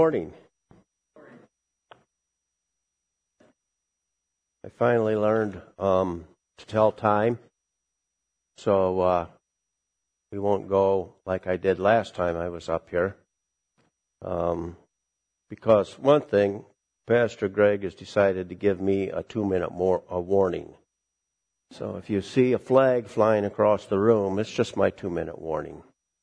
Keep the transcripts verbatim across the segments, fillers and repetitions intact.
Morning. I finally learned um, to tell time, so uh, we won't go like I did last time I was up here. Um, because one thing, Pastor Greg has decided to give me a two-minute more a warning. So if you see a flag flying across the room, it's just my two-minute warning.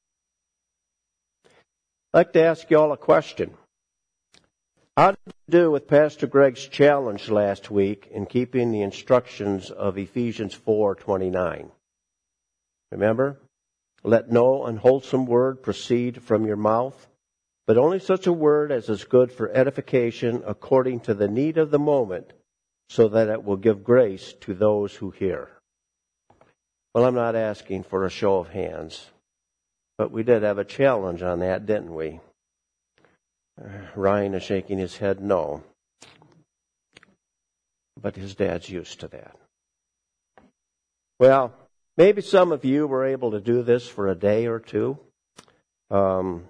I'd like to ask you all a question. How did you do with Pastor Greg's challenge last week in keeping the instructions of Ephesians four twenty-nine? Remember? Let no unwholesome word proceed from your mouth, but only such a word as is good for edification according to the need of the moment, so that it will give grace to those who hear. Well, I'm not asking for a show of hands, but we did have a challenge on that, didn't we? Ryan is shaking his head no. But his dad's used to that. Well, maybe some of you were able to do this for a day or two. Um,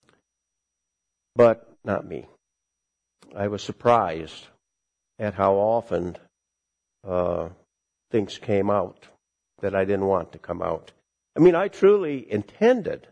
but not me. I was surprised at how often uh, things came out that I didn't want to come out. I mean, I truly intended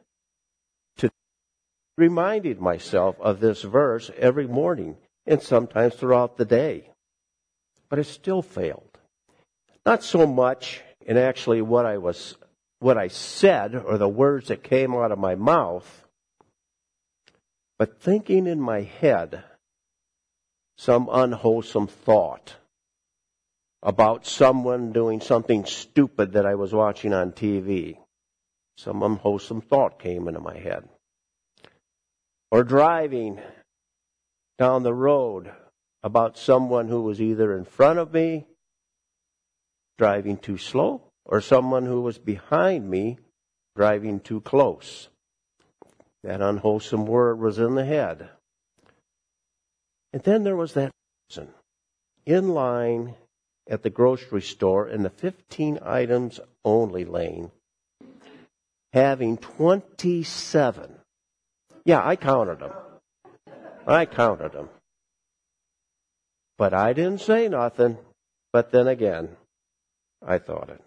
reminded myself of this verse every morning and sometimes throughout the day. But it still failed. Not so much in actually what I was, what I said or the words that came out of my mouth, but thinking in my head some unwholesome thought about someone doing something stupid that I was watching on T V. Some unwholesome thought came into my head. Or driving down the road about someone who was either in front of me, driving too slow, or someone who was behind me, driving too close. That unwholesome word was in the head. And then there was that person in line at the grocery store in the fifteen items only lane, having twenty-seven. Yeah, I counted them. I counted them. But I didn't say nothing. But then again, I thought it.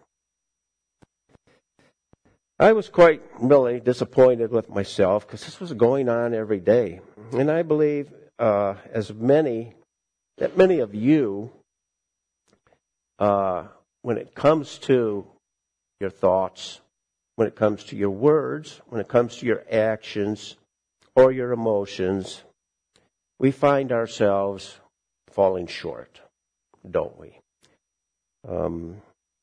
I was quite really disappointed with myself because this was going on every day. And I believe uh, as many, that many of you, uh, when it comes to your thoughts, when it comes to your words, when it comes to your actions, or your emotions, we find ourselves falling short, don't we? Um,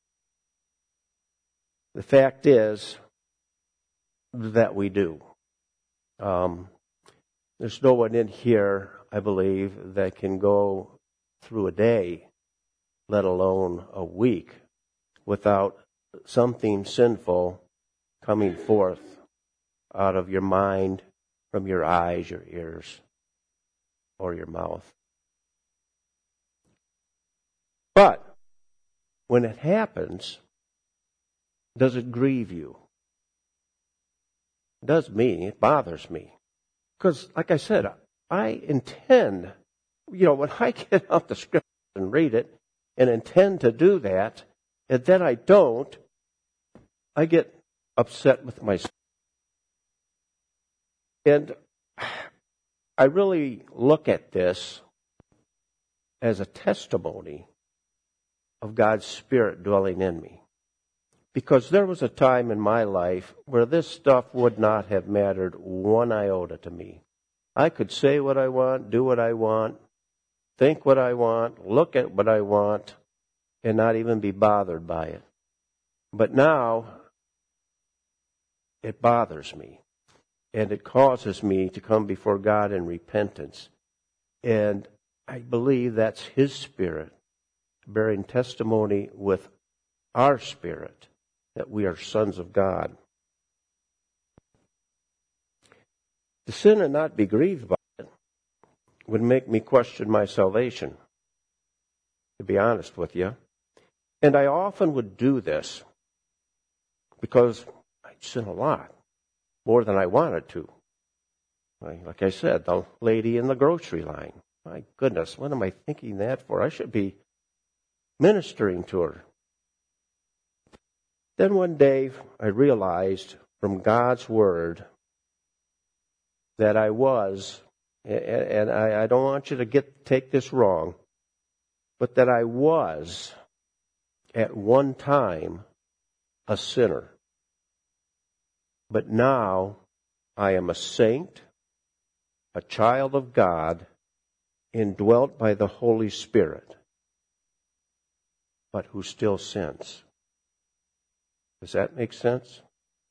the fact is that we do. Um, there's no one in here, I believe, that can go through a day, let alone a week, without something sinful coming forth out of your mind, from your eyes, your ears, or your mouth. But when it happens, does it grieve you? It does me. It bothers me. Because, like I said, I intend, you know, when I get out the scripture and read it and intend to do that, and then I don't, I get upset with myself. And I really look at this as a testimony of God's Spirit dwelling in me. Because there was a time in my life where this stuff would not have mattered one iota to me. I could say what I want, do what I want, think what I want, look at what I want, and not even be bothered by it. But now, it bothers me. And it causes me to come before God in repentance. And I believe that's His Spirit bearing testimony with our spirit that we are sons of God. To sin and not be grieved by it would make me question my salvation, to be honest with you. And I often would do this because I sin a lot. More than I wanted to. Like I said, the lady in the grocery line. My goodness, what am I thinking that for? I should be ministering to her. Then one day I realized from God's Word that I was, and I don't want you to get take this wrong, but that I was at one time a sinner. But now I am a saint, a child of God, indwelt by the Holy Spirit, but who still sins. Does that make sense?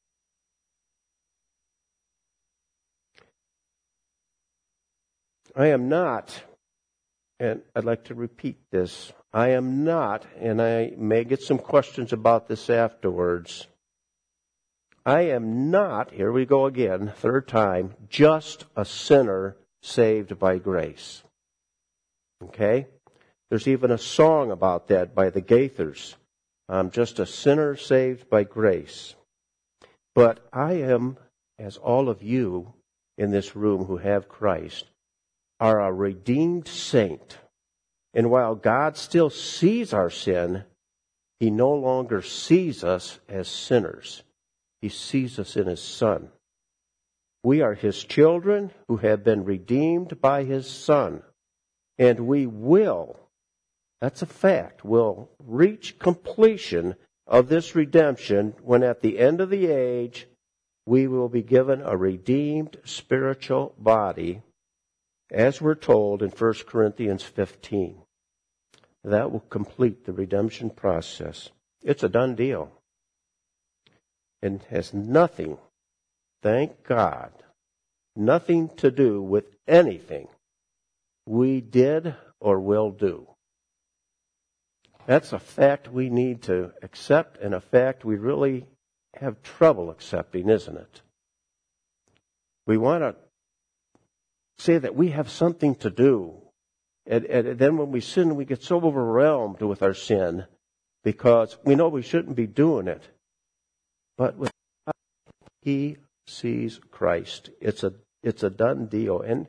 I am not, and I'd like to repeat this, I am not, and I may get some questions about this afterwards, I am not, here we go again, third time, just a sinner saved by grace. Okay? There's even a song about that by the Gaithers. I'm just a sinner saved by grace. But I am, as all of you in this room who have Christ, are a redeemed saint. And while God still sees our sin, He no longer sees us as sinners. He sees us in His Son. We are His children who have been redeemed by His Son. And we will, that's a fact, will reach completion of this redemption when at the end of the age we will be given a redeemed spiritual body, as we're told in First Corinthians fifteen. That will complete the redemption process. It's a done deal. And has nothing, thank God, nothing to do with anything we did or will do. That's a fact we need to accept, and a fact we really have trouble accepting, isn't it? We want to say that we have something to do. And, and then when we sin, we get so overwhelmed with our sin because we know we shouldn't be doing it. But with God, He sees Christ. It's a it's a done deal. And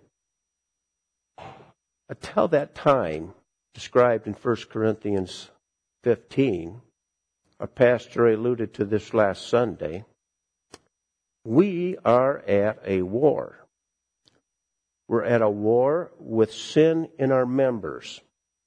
until that time described in First Corinthians fifteen, our pastor alluded to this last Sunday, we are at a war. We're at a war with sin in our members.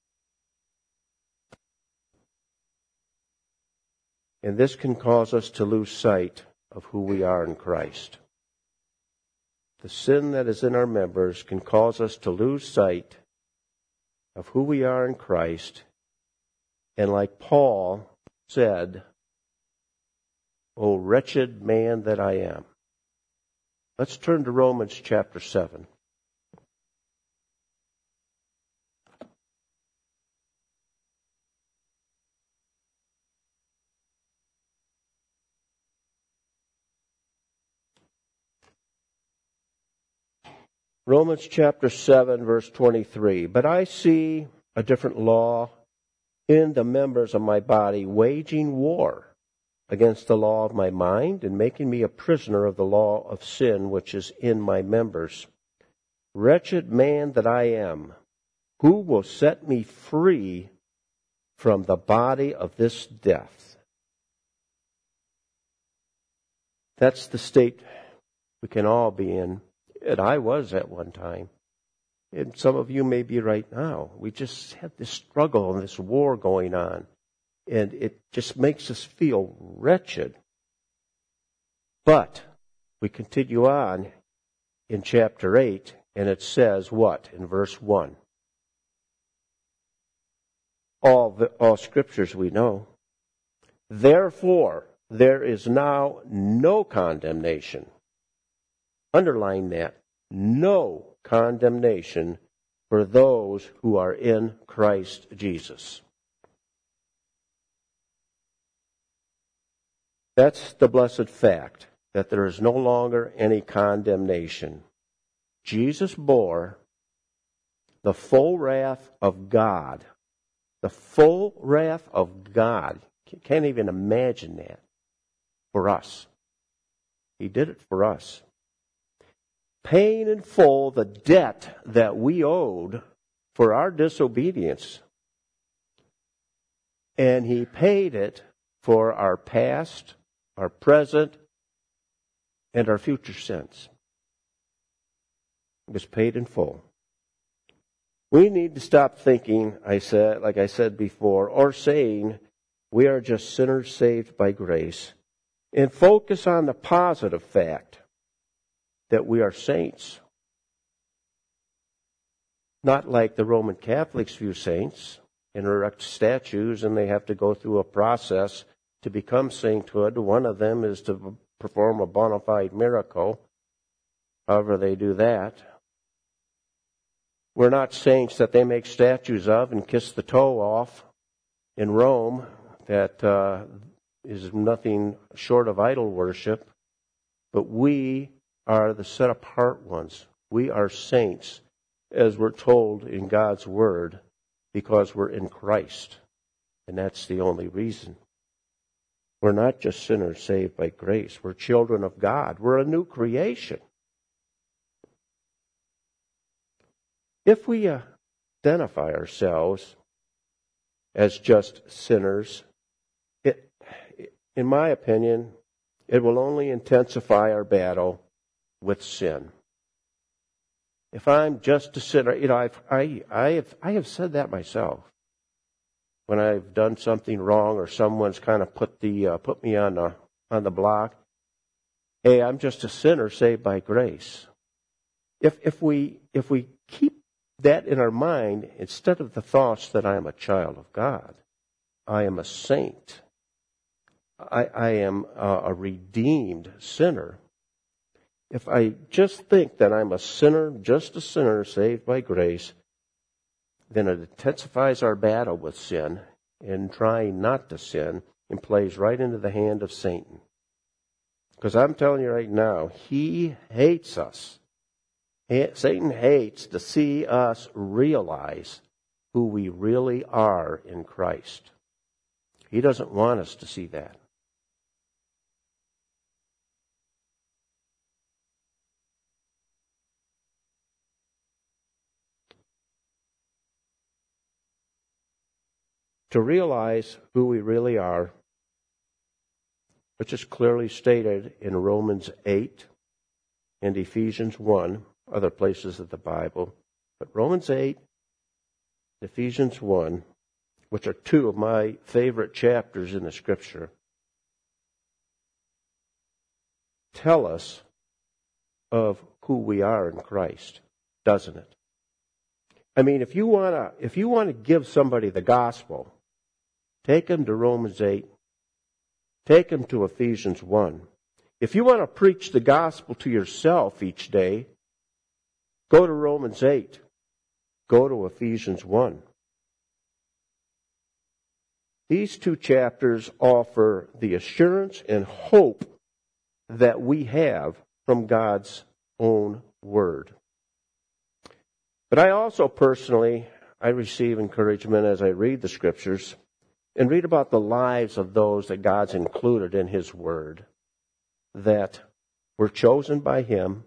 And this can cause us to lose sight of who we are in Christ. The sin that is in our members can cause us to lose sight of who we are in Christ. And like Paul said, "O wretched man that I am." Let's turn to Romans chapter seven. Romans chapter seven, verse twenty-three. But I see a different law in the members of my body, waging war against the law of my mind and making me a prisoner of the law of sin which is in my members. Wretched man that I am, who will set me free from the body of this death? That's the state we can all be in. And I was at one time. And some of you may be right now. We just have this struggle and this war going on. And it just makes us feel wretched. But we continue on in chapter eight, and it says what in verse one? All, the, all scriptures we know. Therefore, there is now no condemnation. Underline that. No condemnation for those who are in Christ Jesus. That's the blessed fact, that there is no longer any condemnation. Jesus bore the full wrath of God. The full wrath of God. You can't even imagine that for us. He did it for us. paying in full the debt that we owed for our disobedience. And he paid it for our past, our present, and our future sins. It was paid in full. We need to stop thinking, I said, like I said before, or saying we are just sinners saved by grace, and focus on the positive fact that we are saints. Not like the Roman Catholics view saints and erect statues, and they have to go through a process to become sainthood. One of them is to perform a bona fide miracle, however they do that. We're not saints that they make statues of and kiss the toe off in Rome. That uh, is nothing short of idol worship. But we are the set-apart ones. We are saints, as we're told in God's Word, because we're in Christ. And that's the only reason. We're not just sinners saved by grace. We're children of God. We're a new creation. If we identify ourselves as just sinners, it, in my opinion, it will only intensify our battle with sin. If I'm just a sinner, you know, I've, I, I have, I have said that myself. When I've done something wrong, or someone's kind of put the uh, put me on the on the block, hey, I'm just a sinner saved by grace. If if we if we keep that in our mind, instead of the thoughts that I am a child of God, I am a saint, I, I am a, a redeemed sinner. If I just think that I'm a sinner, just a sinner saved by grace, then it intensifies our battle with sin and trying not to sin, and plays right into the hand of Satan. Because I'm telling you right now, he hates us. Satan hates to see us realize who we really are in Christ. He doesn't want us to see that. To realize who we really are, which is clearly stated in Romans eight and Ephesians one, other places of the Bible, but Romans eight, Ephesians one, which are two of my favorite chapters in the Scripture, tell us of who we are in Christ, doesn't it? I mean, if you want to, if you want to give somebody the gospel, take them to Romans eight. Take them to Ephesians one. If you want to preach the gospel to yourself each day, go to Romans eight. Go to Ephesians one. These two chapters offer the assurance and hope that we have from God's own Word. But I also personally, I receive encouragement as I read the Scriptures and read about the lives of those that God's included in His Word, that were chosen by Him,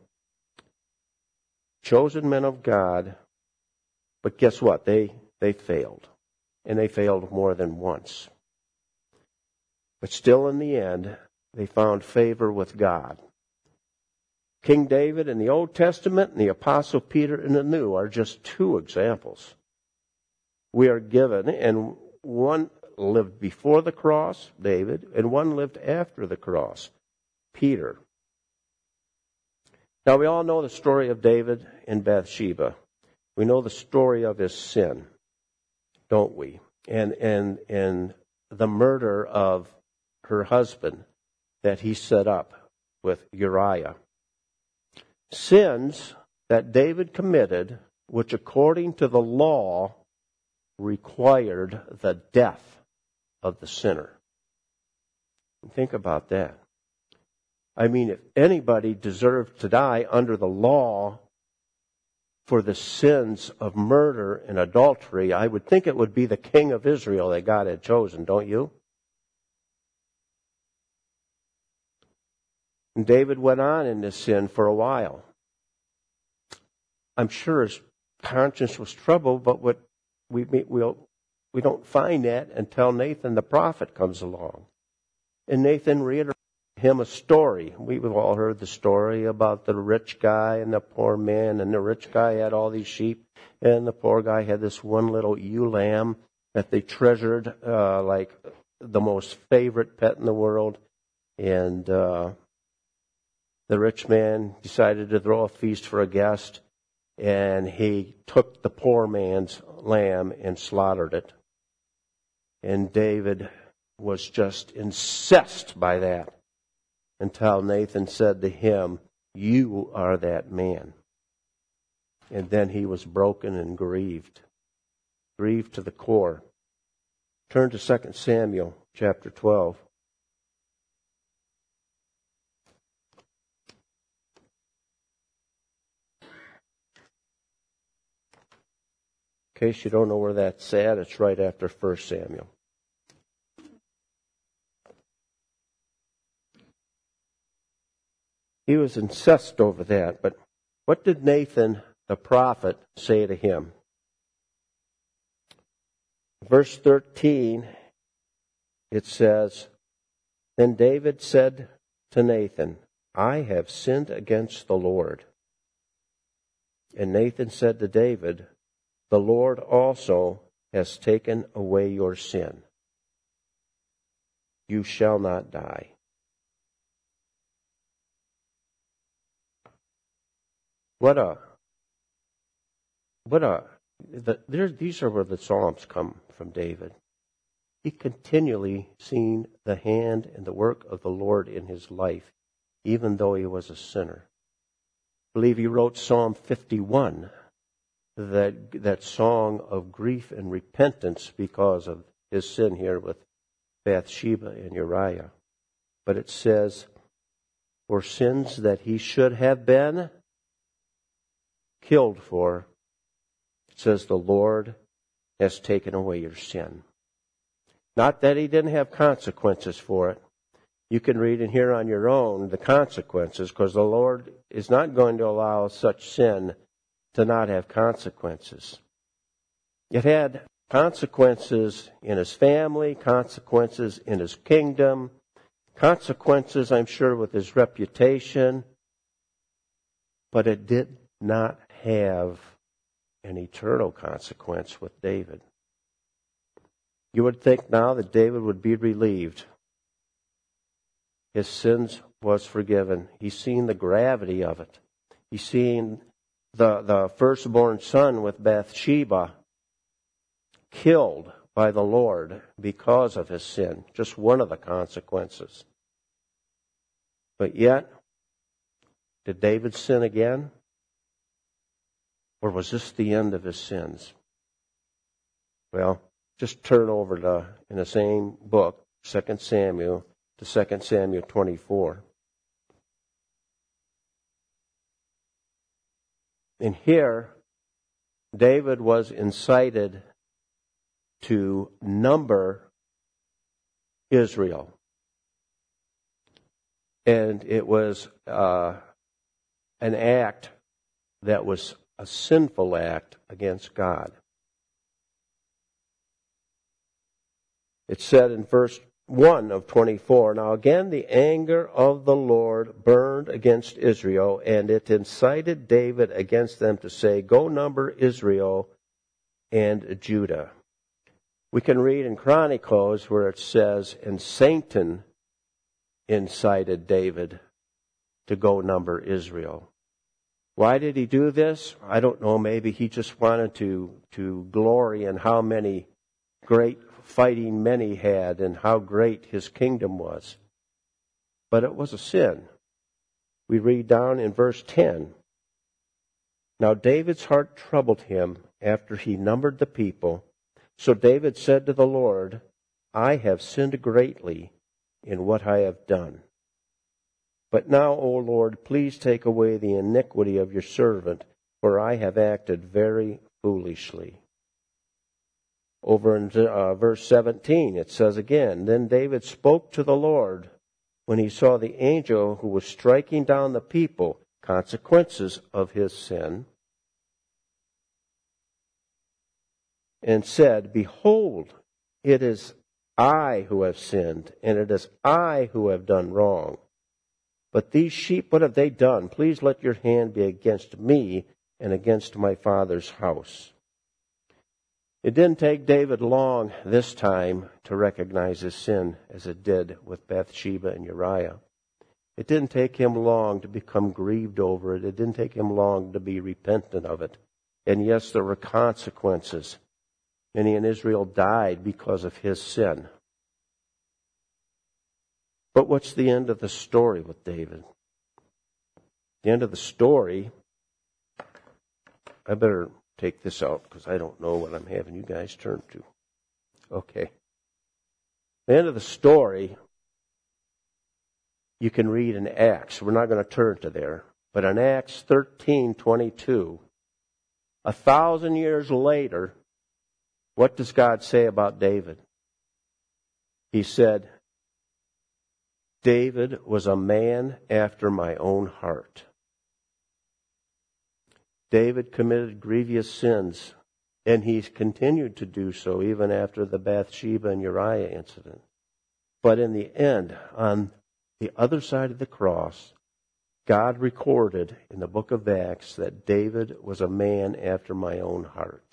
chosen men of God, but guess what? They, they failed. And they failed more than once. But still in the end, they found favor with God. King David in the Old Testament and the Apostle Peter in the New are just two examples. We are given, and one lived before the cross, David, and one lived after the cross, Peter. Now we all know the story of David and Bathsheba. We know the story of his sin, don't we? And and and the murder of her husband that he set up with Uriah. Sins that David committed, which according to the law required the death of the sinner. Think about that. I mean, if anybody deserved to die under the law for the sins of murder and adultery, I would think it would be the king of Israel that God had chosen, don't you? And David went on in this sin for a while. I'm sure his conscience was troubled, but what we we'll, we don't find that until Nathan the prophet comes along. And Nathan reiterated him a story. We've all heard the story about the rich guy and the poor man, and the rich guy had all these sheep, and the poor guy had this one little ewe lamb that they treasured uh, like the most favorite pet in the world. And uh, the rich man decided to throw a feast for a guest, and he took the poor man's lamb and slaughtered it. And David was just incensed by that until Nathan said to him, "You are that man." And then he was broken and grieved, grieved to the core. Turn to Second Samuel chapter twelve. In case you don't know where that's at, it's right after First Samuel. He was incensed over that, but what did Nathan the prophet say to him? Verse thirteen, it says, "Then David said to Nathan, I have sinned against the Lord. And Nathan said to David, the Lord also has taken away your sin. You shall not die." What a, what a, the, there, these are where the Psalms come from David. He continually seen the hand and the work of the Lord in his life, even though he was a sinner. I believe he wrote Psalm fifty-one, that, that song of grief and repentance because of his sin here with Bathsheba and Uriah. But it says, for sins that he should have been killed for, it says the Lord has taken away your sin. Not that he didn't have consequences for it. You can read in here on your own the consequences, because the Lord is not going to allow such sin to not have consequences. It had consequences in his family, consequences in his kingdom, consequences, I'm sure, with his reputation, but it did not have an eternal consequence with David. You would think now that David would be relieved. His sins was forgiven. He's seen the gravity of it. He's seen the, the firstborn son with Bathsheba killed by the Lord because of his sin. Just one of the consequences. But yet, did David sin again? Or was this the end of his sins? Well, just turn over to, in the same book, Second Samuel, to Second Samuel twenty-four. And here, David was incited to number Israel. And it was uh, an act that was a sinful act against God. It said in verse one of twenty-four, now again the anger of the Lord burned against Israel, and it incited David against them to say, go number Israel and Judah. We can read in Chronicles where it says, and Satan incited David to go number Israel. Why did he do this? I don't know. Maybe he just wanted to, to glory in how many great fighting men he had and how great his kingdom was. But it was a sin. We read down in verse ten. Now David's heart troubled him after he numbered the people. So David said to the Lord, I have sinned greatly in what I have done. But now, O Lord, please take away the iniquity of your servant, for I have acted very foolishly. Over in uh, verse seventeen, it says again, then David spoke to the Lord when he saw the angel who was striking down the people, consequences of his sin. and said, Behold, it is I who have sinned, and it is I who have done wrong. But these sheep, what have they done? Please let your hand be against me and against my father's house. It didn't take David long this time to recognize his sin as it did with Bathsheba and Uriah. It didn't take him long to become grieved over it. It didn't take him long to be repentant of it. And yes, there were consequences. Many in Israel died because of his sin. But what's the end of the story with David? The end of the story, I better take this out because I don't know what I'm having you guys turn to. Okay. The end of the story, you can read in Acts. We're not going to turn to there. But in Acts thirteen twenty-two, a thousand years later, what does God say about David? He said, David was a man after my own heart. David committed grievous sins, and he's continued to do so even after the Bathsheba and Uriah incident. But in the end, on the other side of the cross, God recorded in the book of Acts that David was a man after my own heart.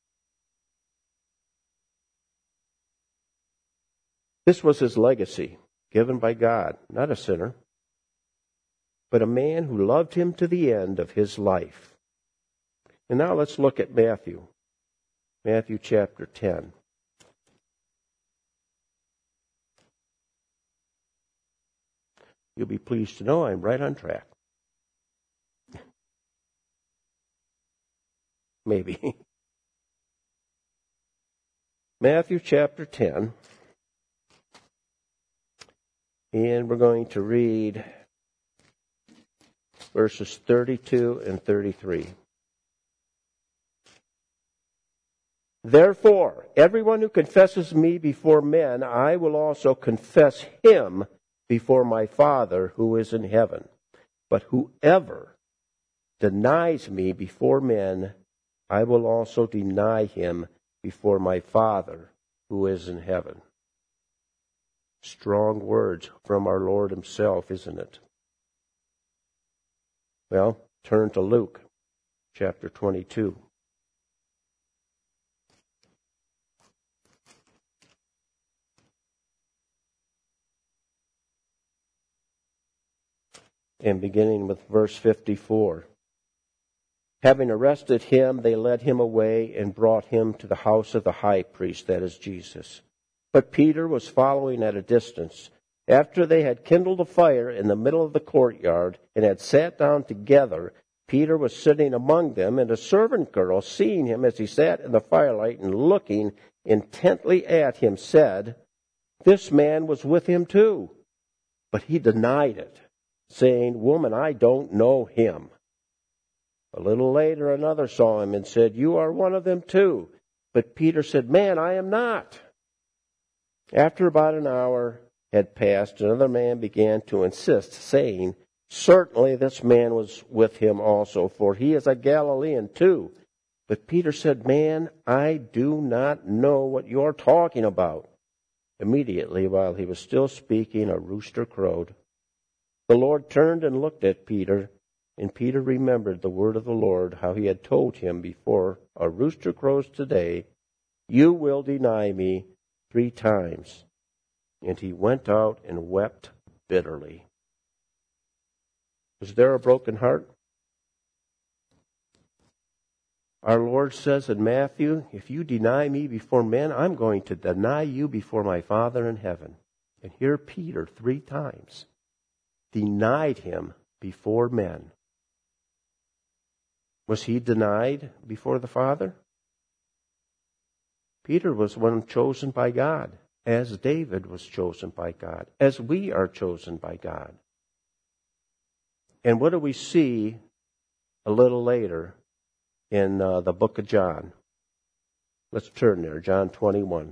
This was his legacy, given by God, not a sinner, but a man who loved him to the end of his life. And now let's look at Matthew. Matthew chapter ten. You'll be pleased to know I'm right on track. Maybe. Matthew chapter ten. And we're going to read verses thirty-two and thirty-three. Therefore, everyone who confesses me before men, I will also confess him before my Father who is in heaven. But whoever denies me before men, I will also deny him before my Father who is in heaven. Strong words from our Lord himself, isn't it? Well, turn to Luke chapter twenty-two. And beginning with verse fifty-four. Having arrested him, they led him away and brought him to the house of the high priest, that is Jesus. But Peter was following at a distance. After they had kindled a fire in the middle of the courtyard and had sat down together, Peter was sitting among them, and a servant girl, seeing him as he sat in the firelight and looking intently at him, said, This man was with him too. But he denied it, saying, Woman, I don't know him. A little later another saw him and said, You are one of them too. But Peter said, Man, I am not. After about an hour had passed, another man began to insist, saying, Certainly this man was with him also, for he is a Galilean too. But Peter said, Man, I do not know what you're talking about. Immediately, while he was still speaking, a rooster crowed. The Lord turned and looked at Peter, and Peter remembered the word of the Lord, how he had told him, Before a rooster crows today, you will deny me three times. And he went out and wept bitterly. Was there a broken heart? Our Lord says in Matthew, If you deny me before men, I'm going to deny you before my Father in heaven. And here Peter three times denied him before men. Was he denied before the Father? Peter was one chosen by God, as David was chosen by God, as we are chosen by God. And what do we see a little later in uh, the book of John? Let's turn there, John twenty-one.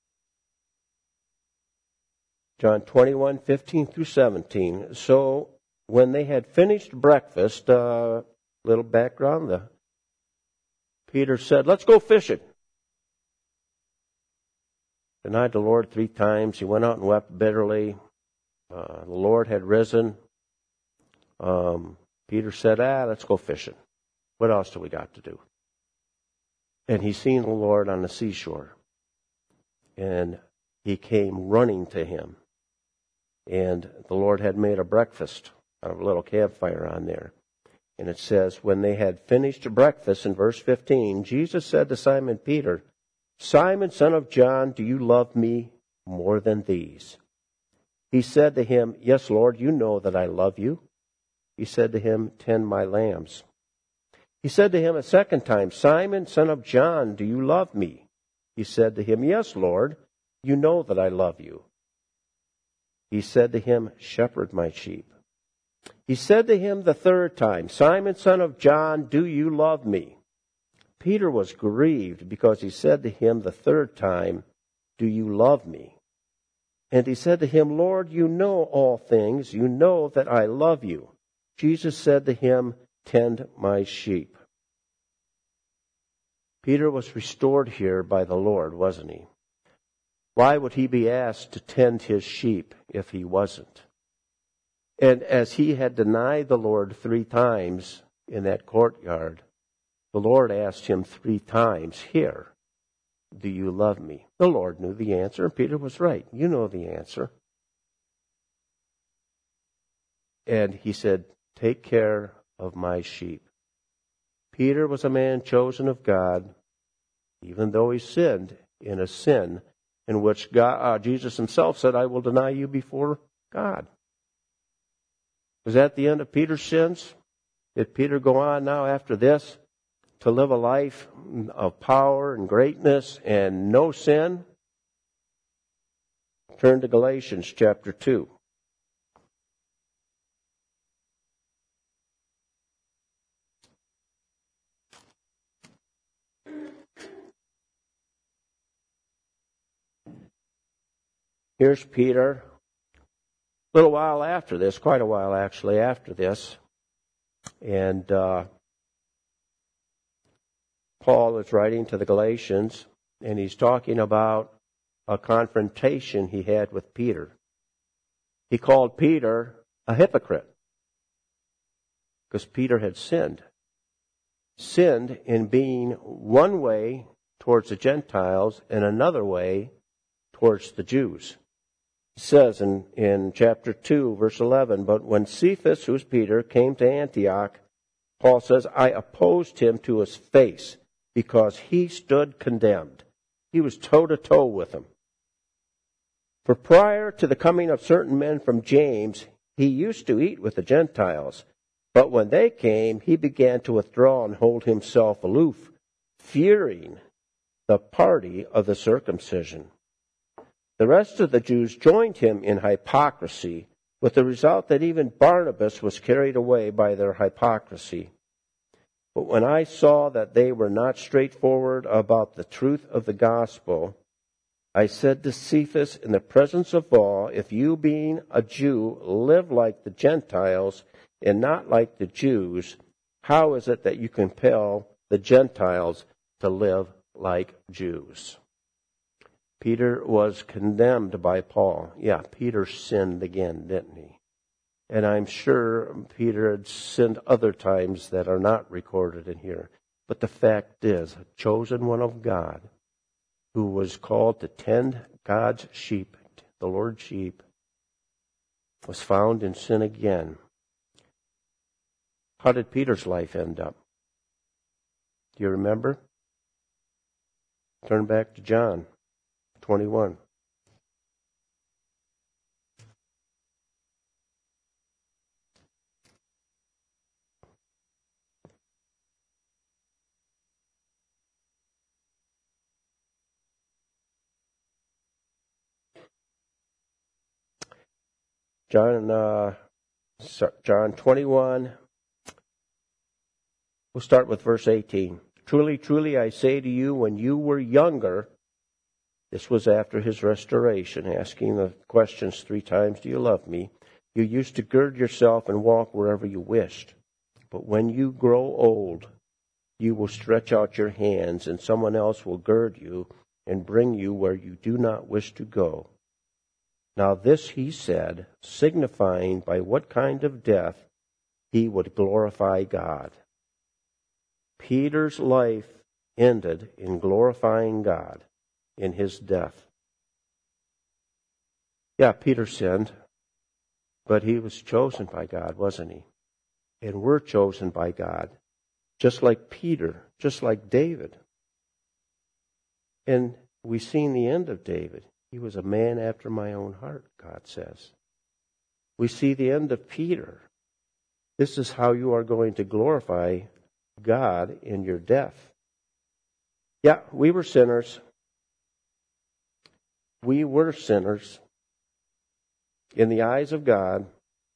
John twenty-one, fifteen through seventeen. So when they had finished breakfast, uh, little background, the, Peter said, let's go fishing. Denied the Lord three times. He went out and wept bitterly. Uh, the Lord had risen. Um, Peter said, ah, let's go fishing. What else do we got to do? And he seen the Lord on the seashore. And he came running to him. And the Lord had made a breakfast, a little campfire on there. And it says, when they had finished breakfast, in verse fifteen, Jesus said to Simon Peter, Simon, son of John, do you love me more than these? He said to him, yes, Lord, you know that I love you. He said to him, tend my lambs. He said to him a second time, Simon, son of John, do you love me? He said to him, yes, Lord, you know that I love you. He said to him, shepherd my sheep. He said to him the third time, Simon, son of John, do you love me? Peter was grieved because he said to him the third time, do you love me? And he said to him, Lord, you know all things. You know that I love you. Jesus said to him, tend my sheep. Peter was restored here by the Lord, wasn't he? Why would he be asked to tend his sheep if he wasn't? And as he had denied the Lord three times in that courtyard, the Lord asked him three times, here, do you love me? The Lord knew the answer, and Peter was right. You know the answer. And he said, take care of my sheep. Peter was a man chosen of God, even though he sinned in a sin in which God, uh, Jesus himself said, I will deny you before God. Was that the end of Peter's sins? Did Peter go on now after this to live a life of power and greatness and no sin? Turn to Galatians chapter two. Here's Peter. A little while after this, quite a while actually after this, and uh, Paul is writing to the Galatians, and he's talking about a confrontation he had with Peter. He called Peter a hypocrite because Peter had sinned. Sinned in being one way towards the Gentiles and another way towards the Jews. It says in, in chapter two, verse eleven, but when Cephas, who's Peter, came to Antioch, Paul says, I opposed him to his face because he stood condemned. He was toe-to-toe with him. For prior to the coming of certain men from James, he used to eat with the Gentiles. But when they came, he began to withdraw and hold himself aloof, fearing the party of the circumcision. The rest of the Jews joined him in hypocrisy, with the result that even Barnabas was carried away by their hypocrisy. But when I saw that they were not straightforward about the truth of the gospel, I said to Cephas in the presence of all, if you being a Jew live like the Gentiles and not like the Jews, how is it that you compel the Gentiles to live like Jews? Peter was condemned by Paul. Yeah, Peter sinned again, didn't he? And I'm sure Peter had sinned other times that are not recorded in here. But the fact is, a chosen one of God who was called to tend God's sheep, the Lord's sheep, was found in sin again. How did Peter's life end up? Do you remember? Turn back to John twenty-one. John, uh, John twenty-one. We'll start with verse eighteen. Truly, truly, I say to you, when you were younger, this was after his restoration, asking the questions three times, do you love me? You used to gird yourself and walk wherever you wished. But when you grow old, you will stretch out your hands, and someone else will gird you and bring you where you do not wish to go. Now this he said, signifying by what kind of death he would glorify God. Peter's life ended in glorifying God in his death. Yeah, Peter sinned, but he was chosen by God, wasn't he? And we're chosen by God, just like Peter, just like David. And we've seen the end of David. He was a man after my own heart, God says. We see the end of Peter. This is how you are going to glorify God in your death. Yeah, we were sinners. We were sinners in the eyes of God.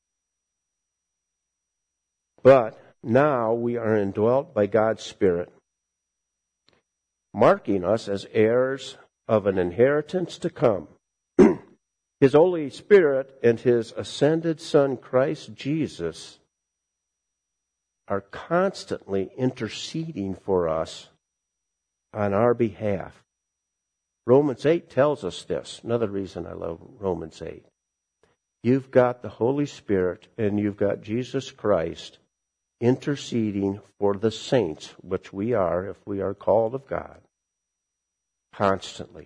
But now we are indwelt by God's Spirit, marking us as heirs of an inheritance to come. His Holy Spirit and His ascended Son, Christ Jesus, are constantly interceding for us on our behalf. Romans eight tells us this. Another reason I love Romans eight. You've got the Holy Spirit and you've got Jesus Christ interceding for the saints, which we are if we are called of God, constantly.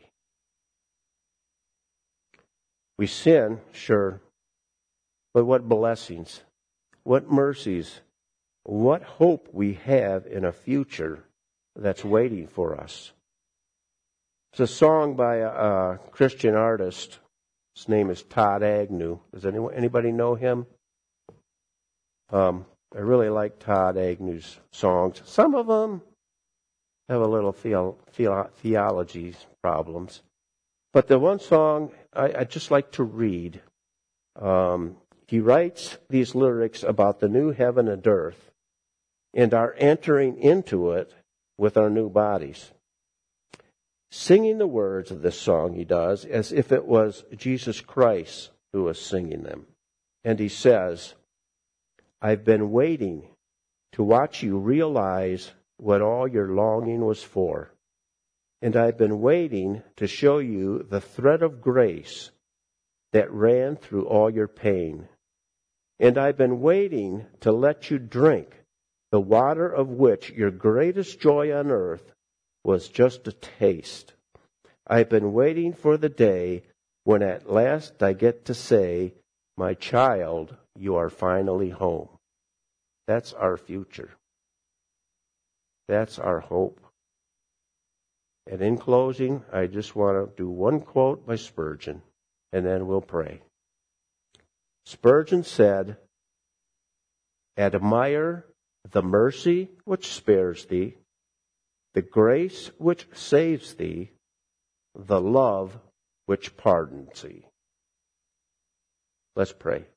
We sin, sure, but what blessings, what mercies, what hope we have in a future that's waiting for us. It's a song by a, a Christian artist. His name is Todd Agnew. Does anyone, anybody know him? Um, I really like Todd Agnew's songs. Some of them have a little theo, theo, theology problems. But the one song I, I just like to read, um, he writes these lyrics about the new heaven and earth and our entering into it with our new bodies. Singing the words of this song, he does, as if it was Jesus Christ who was singing them. And he says, I've been waiting to watch you realize what all your longing was for. And I've been waiting to show you the thread of grace that ran through all your pain. And I've been waiting to let you drink the water of which your greatest joy on earth was just a taste. I've been waiting for the day when at last I get to say, my child, you are finally home. That's our future. That's our hope. And in closing, I just want to do one quote by Spurgeon, and then we'll pray. Spurgeon said, admire the mercy which spares thee, the grace which saves thee, the love which pardons thee. Let's pray.